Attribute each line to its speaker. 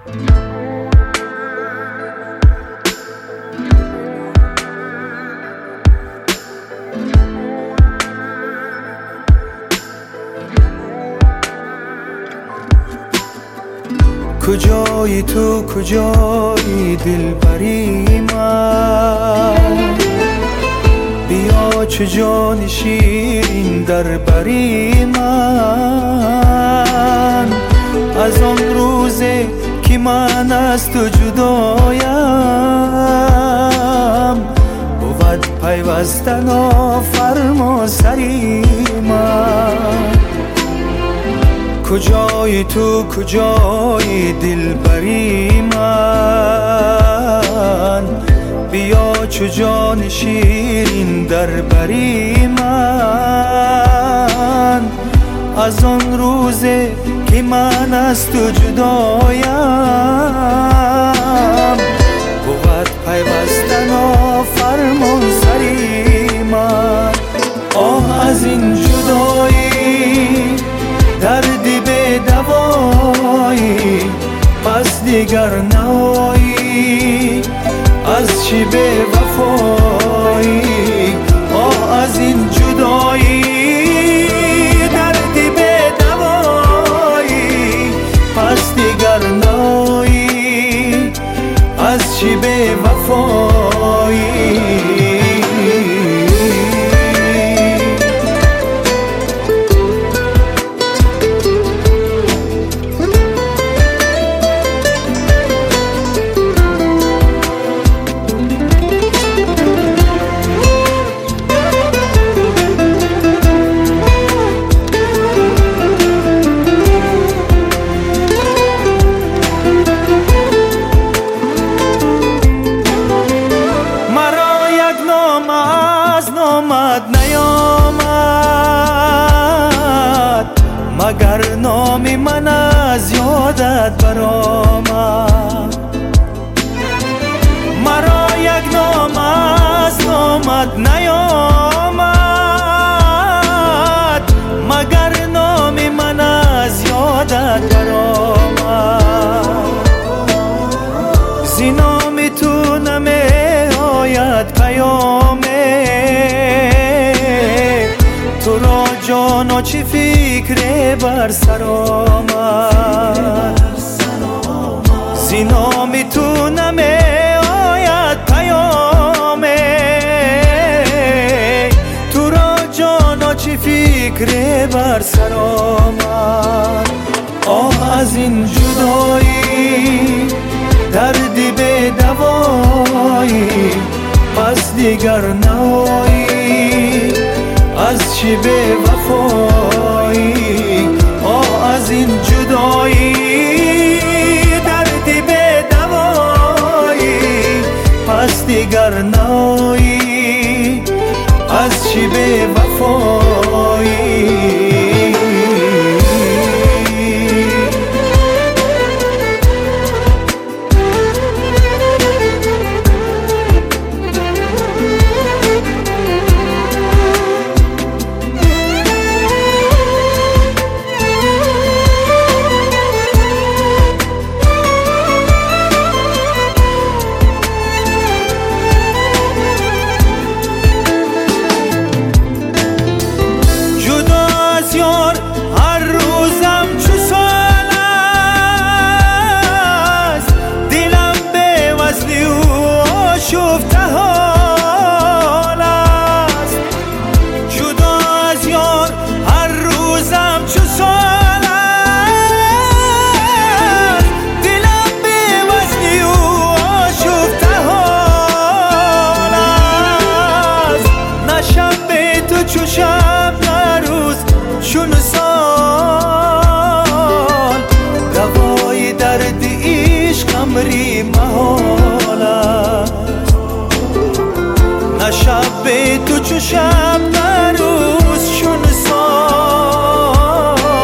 Speaker 1: کجایی تو کجایی دلبری من، بیا چو جان شیرین در بری من. از آن روزه که من از تو جدایم، بود پیوستن و فرما سری من. کجایی تو کجایی دلبری من، بیا چو جان شیرین در بری من. از آن روزه که من از تو جدایم، بود پیوستن و فرمان سری من. آه از این جدایی دردی به دوایی، پس دیگر نایی از چی به وفایی. آه از این جدایی دردی به دوایی، پس دیگر نایی از چی به وفایی. مگر نام من از یادت برآمد، مرا یک نام از نامت نیامد. مگر نام من از یادت برآمد، زی نام تو نمی آید پیامه. تو را جانا چی فکر بر سر آمد، زی نام تو نمی آید پیامه. تو را جانا چی فکر بر سر آمد. آه از این جدایی دردی به دوایی، پس دیگر نایی از چی به وفایی. آه از این جدایی دردی به دوایی، پس دیگر نایی از چی به وفایی. هر روزم چو سال است، دلم به وصلی او آشفته حال است. جدا از یار هر روزم چو سال است، دلم به وصلی او آشفته حال است. نه شب به تو چو شب، نه روز چون سال، دوای درد عشق امری محال است. نه شب به تو چو شب،